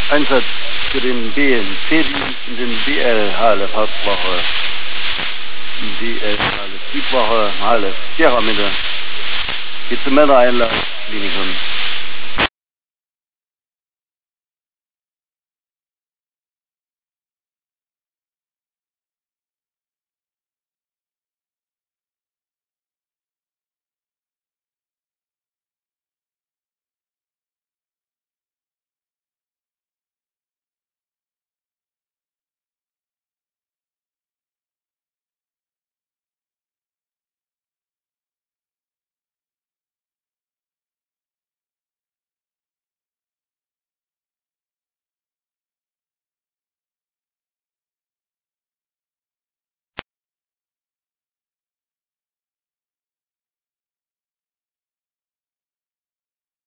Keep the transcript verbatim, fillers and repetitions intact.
Einsatz für den B N C-Dienst in den B L Halle Hauptwoche, B L Halle Südwoche, Halle Sierra Mitte, Gezemelder Einlassklinikum.